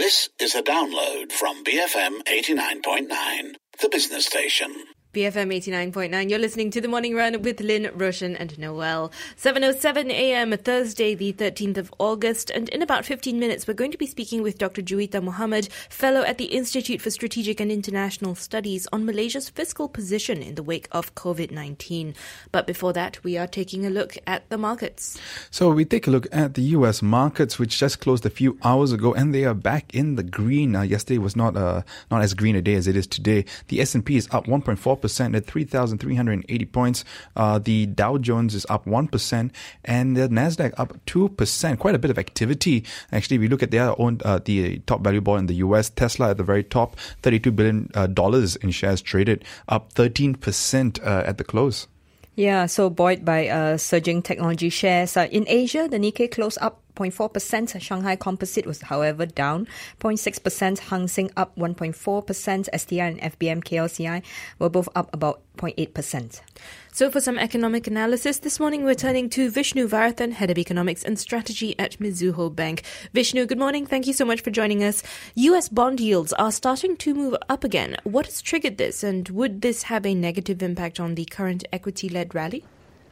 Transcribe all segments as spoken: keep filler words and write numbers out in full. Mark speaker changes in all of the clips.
Speaker 1: This is a download from B F M eighty-nine point nine, the business station.
Speaker 2: B F M eighty-nine point nine, you're listening to The Morning Run with Lynn, Roshan and Noel. seven oh seven a.m. Thursday, the thirteenth of August, and in about fifteen minutes we're going to be speaking with Doctor Juwita Mohammed, Fellow at the Institute for Strategic and International Studies, on Malaysia's fiscal position in the wake of COVID nineteen. But before that, we are taking a look at the markets.
Speaker 3: So we take a look at the U S markets, which just closed a few hours ago, and they are back in the green. Uh, yesterday was not uh, not as green a day as it is today. The S and P is up one point four percent at three thousand three hundred eighty points. Uh, the Dow Jones is up one percent and the Nasdaq up two percent. Quite a bit of activity. Actually, we look at their own, uh, the top value bond in the U S, Tesla at the very top, thirty-two billion dollars uh, in shares traded, up thirteen percent uh, at the close.
Speaker 4: Yeah, so buoyed by uh, surging technology shares. Uh, in Asia, the Nikkei closed up zero point four percent. Shanghai Composite was, however, down zero point six percent. Hang Seng up one point four percent. S T I and F B M K L C I were both up about zero point eight percent.
Speaker 2: So for some economic analysis, this morning we're turning to Vishnu Varathan, Head of Economics and Strategy at Mizuho Bank. Vishnu, good morning. Thank you so much for joining us. U S bond yields are starting to move up again. What has triggered this, and would this have a negative impact on the current equity-led rally?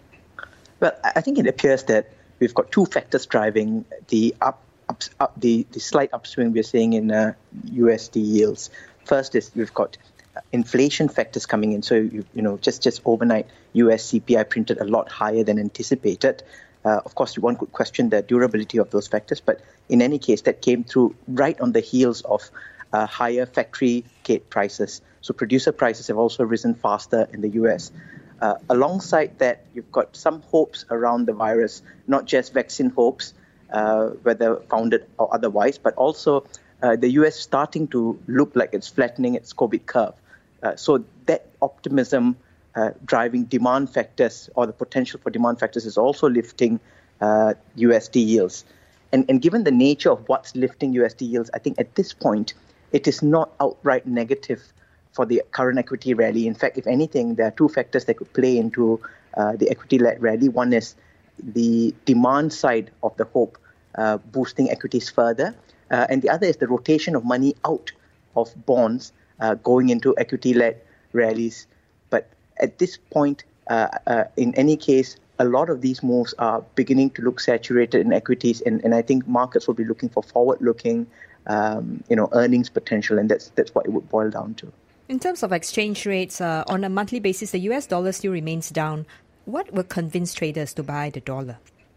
Speaker 5: Well, I think it appears that we've got two factors driving the up, up, up the, the slight upswing we're seeing in uh, U S D yields. First is we've got inflation factors coming in. So, you, you know, just, just overnight, U S C P I printed a lot higher than anticipated. Uh, of course, one could question the durability of those factors, but in any case, that came through right on the heels of uh, higher factory gate prices. So producer prices have also risen faster in the U S. Uh, alongside that, you've got some hopes around the virus, not just vaccine hopes, uh, whether founded or otherwise, but also uh, the U S starting to look like it's flattening its COVID curve. Uh, so that optimism uh, driving demand factors, or the potential for demand factors, is also lifting uh, U S D yields. And, and given the nature of what's lifting U S D yields, I think at this point, it is not outright negative for the current equity rally. In fact, if anything, there are two factors that could play into uh, the equity-led rally. One is the demand side of the hope uh, boosting equities further. Uh, and the other is the rotation of money out of bonds uh, going into equity-led rallies. But at this point, uh, uh, in any case, a lot of these moves are beginning to look saturated in equities. And, and I think markets will be looking for forward-looking um, you know, earnings potential. And that's, that's what it would boil down to.
Speaker 4: In terms of exchange rates, uh, on a monthly basis, the U S dollar still remains down. What will convince traders to buy the dollar?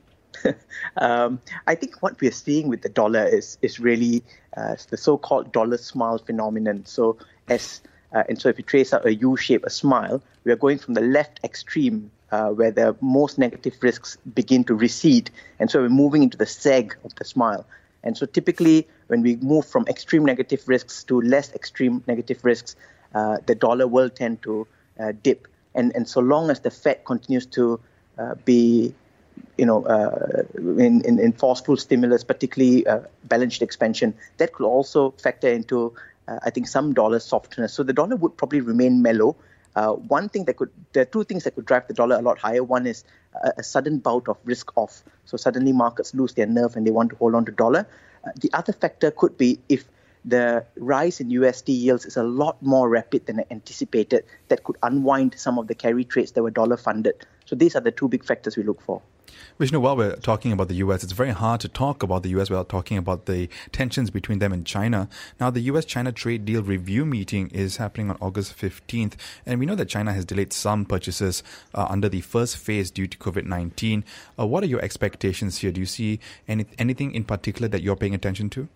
Speaker 5: um, I think what we're seeing with the dollar is is really uh, the so-called dollar smile phenomenon. So as uh, and so if you trace out a U shape, a smile, we are going from the left extreme uh, where the most negative risks begin to recede, and so we're moving into the seg of the smile. And so typically, when we move from extreme negative risks to less extreme negative risks, uh, the dollar will tend to uh, dip. And and so long as the Fed continues to uh, be, you know, uh, in, in, in forceful stimulus, particularly uh, balance sheet expansion, that could also factor into, uh, I think, some dollar softness. So the dollar would probably remain mellow. Uh, one thing that could, there are two things that could drive the dollar a lot higher. One is a, a sudden bout of risk off. So suddenly markets lose their nerve and they want to hold on to dollar. Uh, the other factor could be if the rise in U S D yields is a lot more rapid than anticipated, that could unwind some of the carry trades that were dollar funded. So these are the two big factors we look for.
Speaker 3: Vishnu, while we're talking about the U S, it's very hard to talk about the U S without talking about the tensions between them and China. Now, the U S China trade deal review meeting is happening on August fifteenth, and we know that China has delayed some purchases uh, under the first phase due to COVID nineteen. Uh, what are your expectations here? Do you see any, anything in particular that you're paying attention to?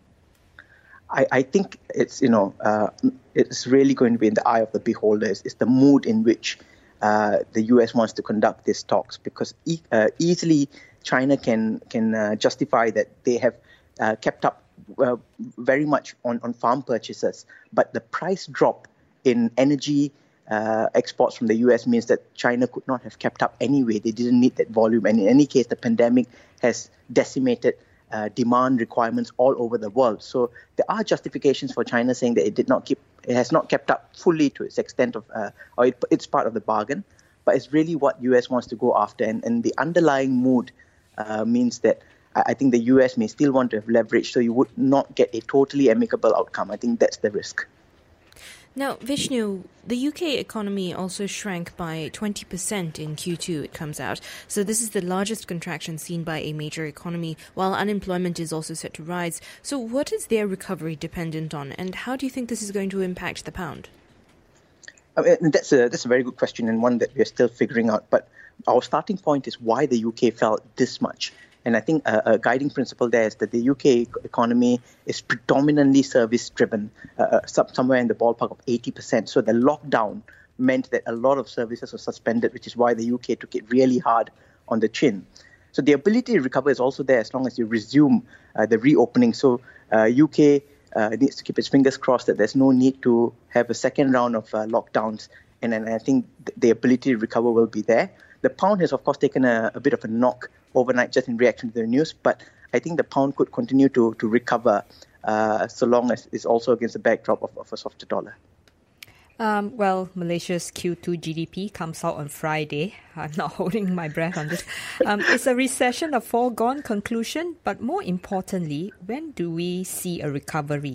Speaker 5: I, I think it's, you know, uh, it's really going to be in the eye of the beholder. It's, it's the mood in which uh, the U S wants to conduct these talks, because e- uh, easily China can can uh, justify that they have uh, kept up uh, very much on, on farm purchases, but the price drop in energy uh, exports from the U S means that China could not have kept up anyway. They didn't need that volume, and in any case, the pandemic has decimated Uh, demand requirements all over the world. So there are justifications for China saying that it did not keep, it has not kept up fully to its extent of, uh, or it, it's part of the bargain. But it's really what U S wants to go after, and, and the underlying mood uh, means that I, I think the U S may still want to have leverage, so you would not get a totally amicable outcome. I think that's the risk.
Speaker 2: Now, Vishnu, the U K economy also shrank by twenty percent in Q two, it comes out. So this is the largest contraction seen by a major economy, while unemployment is also set to rise. So what is their recovery dependent on, and how do you think this is going to impact the pound?
Speaker 5: I mean, that's a that's a very good question, and one that we're still figuring out. But our starting point is why the U K fell this much. And I think a, a guiding principle there is that the U K economy is predominantly service-driven, uh, some, somewhere in the ballpark of eighty percent. So the lockdown meant that a lot of services were suspended, which is why the U K took it really hard on the chin. So the ability to recover is also there as long as you resume uh, the reopening. So uh, U K uh, needs to keep its fingers crossed that there's no need to have a second round of uh, lockdowns. And, and I think th- the ability to recover will be there. The pound has, of course, taken a, a bit of a knock overnight just in reaction to the news, but I think the pound could continue to, to recover uh, so long as it's also against the backdrop of, of a softer dollar.
Speaker 4: Um, well, Malaysia's Q two G D P comes out on Friday. I'm not holding my breath on this. Um, it's a recession a foregone conclusion, but more importantly, when do we see a recovery?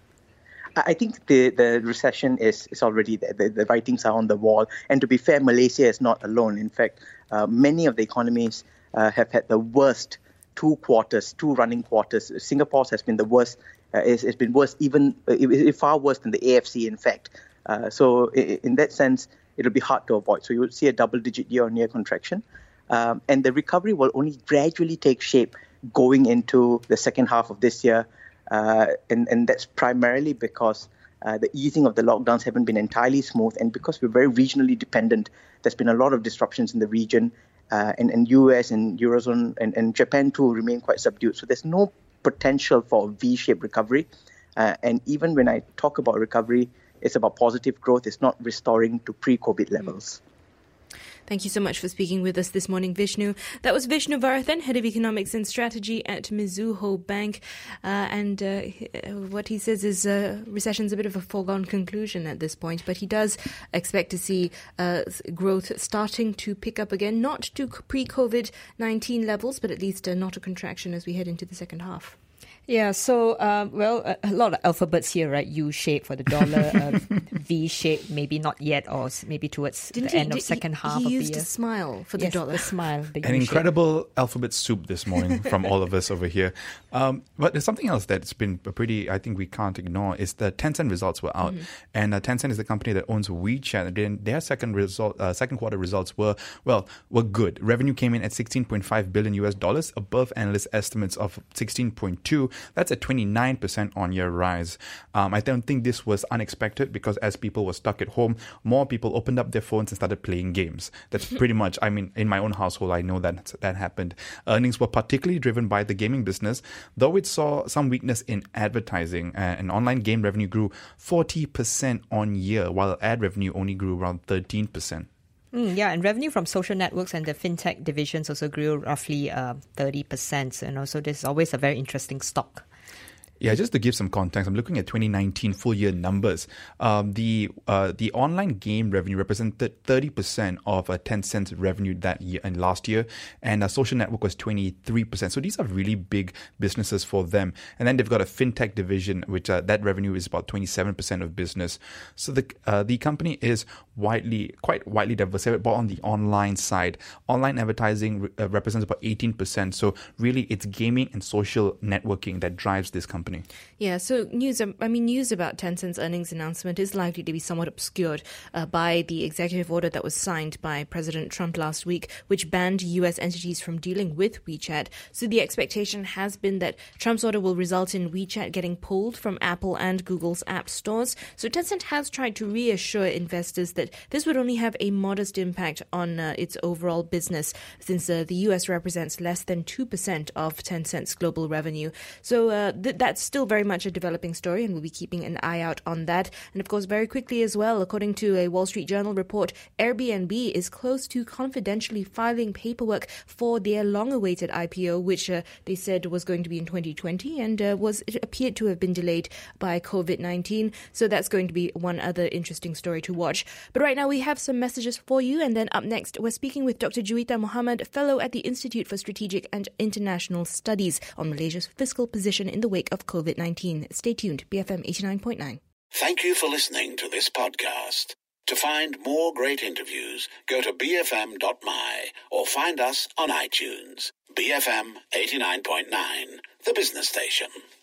Speaker 5: I think the, the recession is, is already there. The, the writings are on the wall. And to be fair, Malaysia is not alone. In fact, uh, many of the economies uh, have had the worst two quarters, two running quarters. Singapore's has been the worst. Uh, it's, it's been worse, even uh, far worse than the A F C, in fact. Uh, so in, in that sense, it'll be hard to avoid. So you would see a double-digit year-on-year contraction. Um, and the recovery will only gradually take shape going into the second half of this year. Uh, and, and that's primarily because uh, the easing of the lockdowns haven't been entirely smooth, and because we're very regionally dependent, there's been a lot of disruptions in the region, uh, and, and U S and Eurozone and, and Japan too remain quite subdued. So there's no potential for a V-shaped recovery. Uh, and even when I talk about recovery, it's about positive growth. It's not restoring to pre-COVID levels.
Speaker 2: Thank you so much for speaking with us this morning, Vishnu. That was Vishnu Varathan, Head of Economics and Strategy at Mizuho Bank. Uh, and uh, what he says is uh, recession's a bit of a foregone conclusion at this point, but he does expect to see uh, growth starting to pick up again, not to pre-COVID nineteen levels, but at least uh, not a contraction as we head into the second half.
Speaker 4: Yeah, so, uh, well, a, a lot of alphabets here, right? U-shape for the dollar, uh, V-shape, maybe not yet, or maybe towards
Speaker 2: Didn't
Speaker 4: the
Speaker 2: he,
Speaker 4: end of
Speaker 2: did,
Speaker 4: second
Speaker 2: he,
Speaker 4: half
Speaker 2: he
Speaker 4: of the year.
Speaker 2: He used a smile for the
Speaker 4: yes,
Speaker 2: dollar.
Speaker 4: the smile. The
Speaker 3: An
Speaker 4: U-shape.
Speaker 3: incredible alphabet soup this morning from all of us over here. Um, but there's something else that's been pretty, I think we can't ignore, is the Tencent results were out. Mm-hmm. And uh, Tencent is the company that owns WeChat. And their second result, uh, second quarter results were, well, were good. Revenue came in at sixteen point five billion U S dollars, above analyst estimates of sixteen point two. That's a twenty-nine percent on-year rise. Um, I don't think this was unexpected because as people were stuck at home, more people opened up their phones and started playing games. That's pretty much, I mean, in my own household, I know that that happened. Earnings were particularly driven by the gaming business, though it saw some weakness in advertising. Uh, and online game revenue grew forty percent on year, while ad revenue only grew around thirteen percent.
Speaker 4: Mm, yeah, and revenue from social networks and the fintech divisions also grew roughly uh, thirty percent. And also this is always a very interesting stock.
Speaker 3: Yeah, just to give some context, I'm looking at twenty nineteen full year numbers. Um, the uh, the online game revenue represented thirty percent of uh, Tencent's revenue that year and last year, and uh, social network was twenty-three percent. So these are really big businesses for them. And then they've got a fintech division, which uh, that revenue is about twenty-seven percent of business. So the uh, the company is widely, quite widely diversified, but on the online side, online advertising re- uh, represents about eighteen percent. So really, it's gaming and social networking that drives this company.
Speaker 2: Yeah, so news, I mean, news about Tencent's earnings announcement is likely to be somewhat obscured uh, by the executive order that was signed by President Trump last week, which banned U S entities from dealing with WeChat. So the expectation has been that Trump's order will result in WeChat getting pulled from Apple and Google's app stores. So Tencent has tried to reassure investors that this would only have a modest impact on uh, its overall business, since uh, the U S represents less than two percent of Tencent's global revenue. So uh, th- that's that's still very much a developing story, and we'll be keeping an eye out on that. And of course, very quickly as well, according to a Wall Street Journal report, Airbnb is close to confidentially filing paperwork for their long-awaited I P O, which uh, they said was going to be in twenty twenty and uh, was it appeared to have been delayed by COVID nineteen. So that's going to be one other interesting story to watch. But right now we have some messages for you, and then up next we're speaking with Doctor Juwita Mohammed, fellow at the Institute for Strategic and International Studies, on Malaysia's fiscal position in the wake of COVID nineteen. Stay tuned, B F M eighty-nine point nine.
Speaker 1: Thank you for listening to this podcast. To find more great interviews, go to b f m dot m y or find us on iTunes. B F M eighty-nine point nine, the business station.